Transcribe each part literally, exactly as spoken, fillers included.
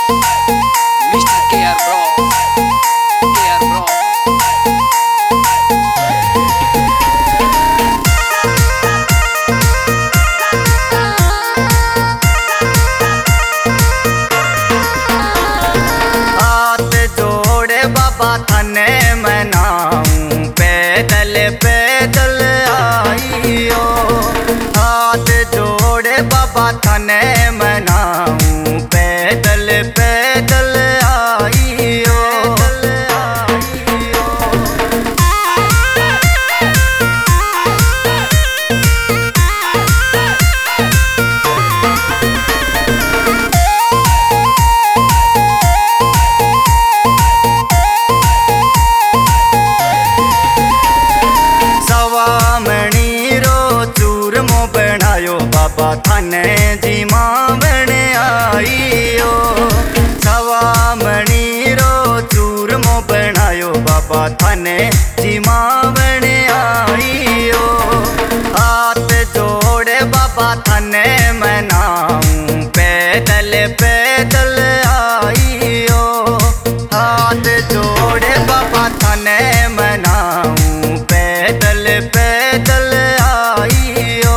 mister K R Bro, K R Bro. हाथ जोड़े बाबा थाने मनाऊं, पैदल पैदल आइयो। हाथ जोड़े बाबा थाने मनाऊं, पैदल पैदल आइयो। बाबा थाने जी मावण आइयो। सवा मणी रो चूरमो बनायो, बाबा थाने जी मावण आइयो। हाथ जोड़े बाबा थाने मनाऊं, पैदल पैदल आइयो। हाथ जोड़े बाबा थाने मनाऊं, पैदल पैदल आइयो।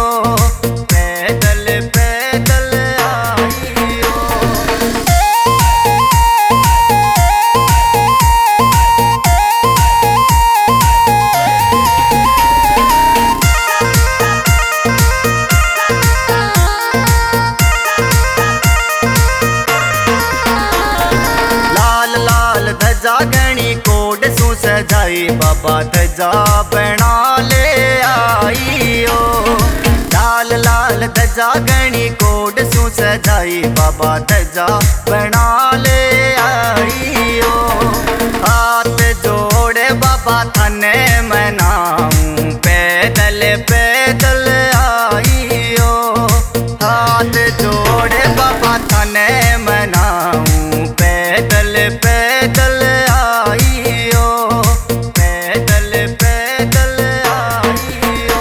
ध्वजा गणी कोड सु सजाई, बाबा ध्वजा बना ले आइयो। लाल लाल ध्वजा गणी कोड सु सजाई, बाबा ध्वजा बना ले आइयो। हाथ जोड़े बाबा थाने मनाऊं, पैदल पैदल आइयो। हाथ जोड़े बाबा थाने मनाऊं, पैदल पैदल आइयो। पैदल पैदल आइयो।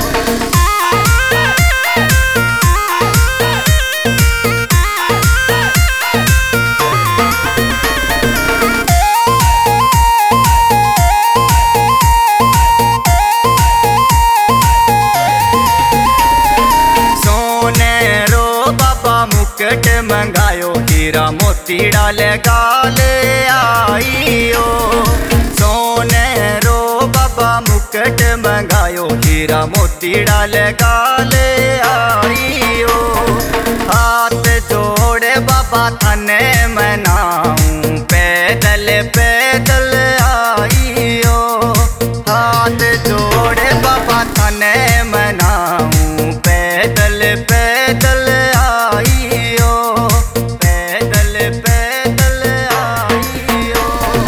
सोने रो बाबा मुकुट मंगायो, हीरा मोती डाले गाले आइयो। सोने रो बाबा मुकुट मंगायो, हीरा मोती डाले गाले आइयो। हाथ जोड़े बाबा थाने मनाऊं, पैदल पैदल आइयो। हाथ जोड़े बाबा थाने मनाऊं, पैदल पैदल आइयो। पैदल पैदल आइयो।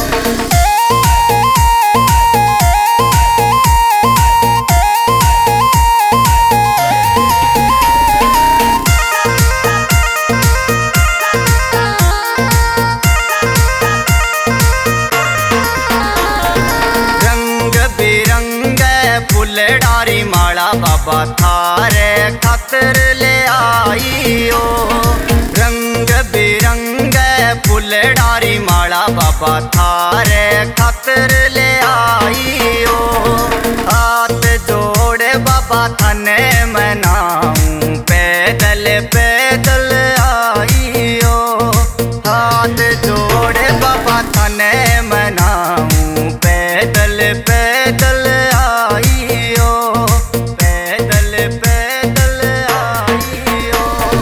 रंग बिरंग फुलडारी माला, बाबा थारे खातिर ले आइयो। रंग बिरंग फुलडारी माला, बाबा थारे खातिर ले आइयो। हाथ जोड़े बाबा थाने मनाऊं, पैदल पैदल आइयो। हाथ जोड़े बाबा थाने मनाऊं, पैदल पैदल आइयो। पैदल पैदल आइयो।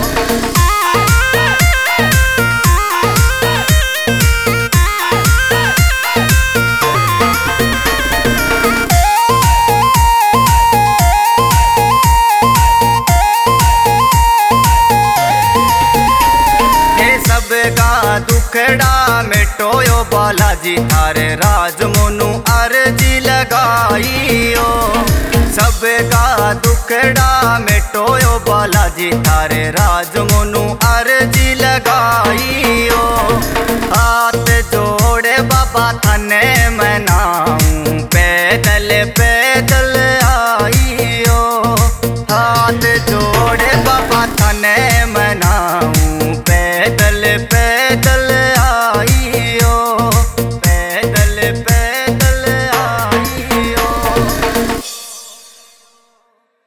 सबका दुखड़ा मिटोयो, बालाजी थारे राज मोनू अर्जी लगाइयो। सबका दुखड़ा मिटोयो, बालाजी थारे राज मोनू अर्जी लगाइयो। हाथ जोड़े बाबा थाने मनाऊं, पैदल पैदल आइयो। हाथ जोड़े बाबा थाने मनाऊं, पैदल पैदल